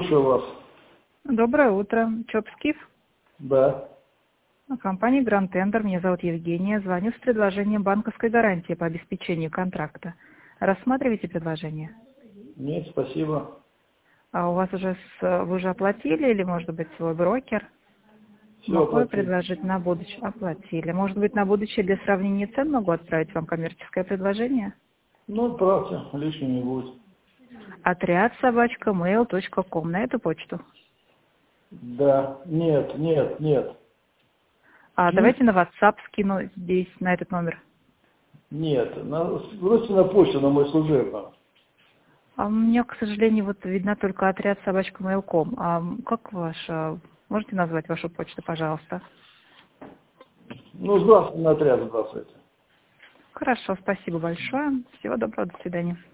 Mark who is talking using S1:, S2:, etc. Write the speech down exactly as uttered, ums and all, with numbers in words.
S1: Слушаю вас.
S2: Доброе утро. ЧОП-СКИФ?
S1: Да.
S2: Компания Grand Tender. Меня зовут Евгения. Звоню с предложением банковской гарантии по обеспечению контракта. Рассматриваете предложение?
S1: Нет, спасибо.
S2: А у вас уже с, вы уже оплатили или, может быть, свой брокер?
S1: Все
S2: Могу я
S1: оплатил.
S2: предложить на будущее? Оплатили. Может быть, на будущее для сравнения цен могу отправить вам коммерческое предложение?
S1: Ну, отправьте, лишнего не будет.
S2: Отряд собачка mail точка ком. На эту почту.
S1: Да. Нет, нет, нет.
S2: А
S1: Киев?
S2: давайте на WhatsApp скину здесь, на этот номер.
S1: Нет. На, сбросьте на почту, на мой служебный.
S2: А у меня, к сожалению, вот видна только отряд собачка mail точка ком. А как ваша? Можете назвать вашу почту, пожалуйста?
S1: Ну, здравствуйте, на отряд сбрасывайте.
S2: Хорошо, спасибо большое. Всего доброго, до свидания.